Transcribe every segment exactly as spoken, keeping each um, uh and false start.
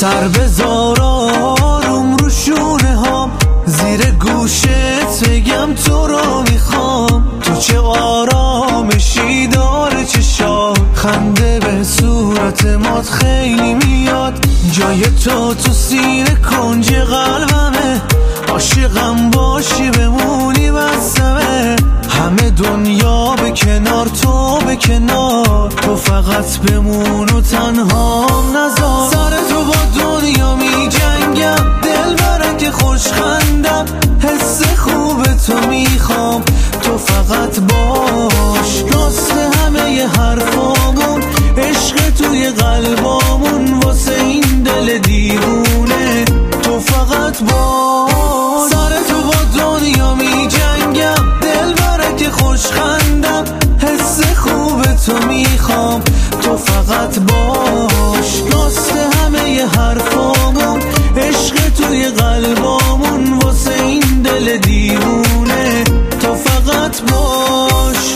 سر بذار آروم رو شونه هام، زیر گوشت بگم تو رو میخوام. تو چه آرامشی داره چشات، خنده به صورت مات خیلی میاد. جای تو تو سینه کنج قلبمه، عاشقم باشی بمونی بسمه. همه دنیا به کنار تو به کنار، تو فقط بمون و تنهام نذار. سر تو با دنیا می جنگم، دل برک خوش خندم، حس خوب تو میخوام. تو فقط باش، راست همه ی حرفامون، عشق توی قلبامون، واسه این دل دیوونه تو فقط باش. سر تو با دنیا می جنگم، دل برک خوش خندم، حس خوب تو میخوام. تو فقط باش، راست همه ی حرفامون، عشق توی قلبامون، واسه این دل دیوونه تو فقط باش.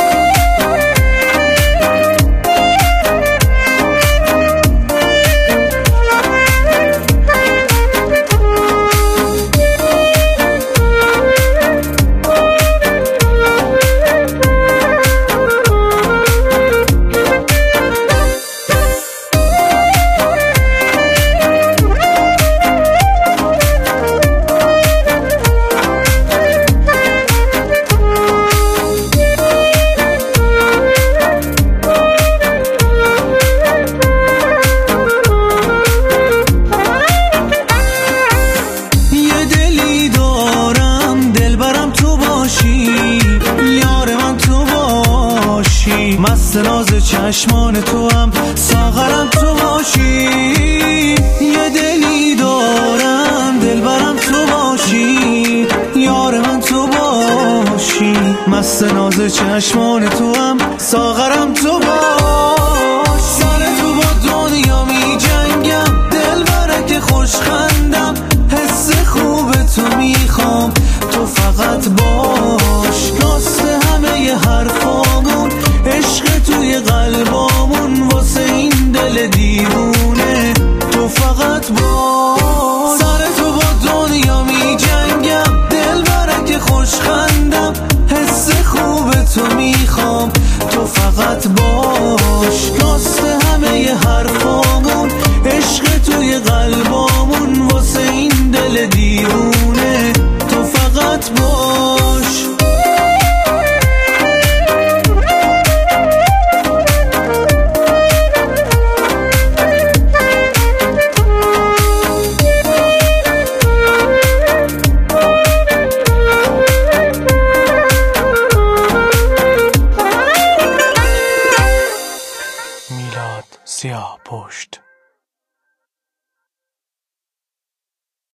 مست ناز چشمان تو هم، ساغرم تو باشی. یه دلی دارم دلبرم تو باشی، یار من تو باشی. مست ناز چشمان تو هم، ساغرم تو باش. سر تو با دنیا می جنگم، دل برک خوش خندم، حس خوب تو میخوام. تو فقط باش، راست همه ی حرفامون، عشق توی قلبامون، واسه این دل دیوونه تو فقط باش. سر تو با دنیا می جنگم، دل برک خوش خندم، حس خوب تو میخوام. تو فقط باش، راست همه ی حرفامون، عشق توی قلبامون، واسه این دل دیوونه تو فقط باش. میلاد سیاه‌پشت.